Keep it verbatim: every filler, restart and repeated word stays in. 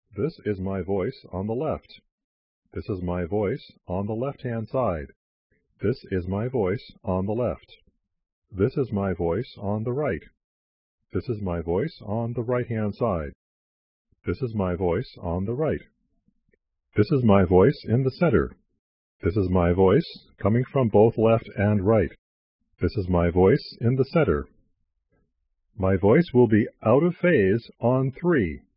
This is my voice on the left. This is my voice on the left-hand side. This is my voice on the left. This is my voice on the right. This is my voice on the right-hand side. This is my voice on the right. This is my voice in the center. This is my voice coming from both left and right. This is my voice in the center. My voice will be out of phase on three.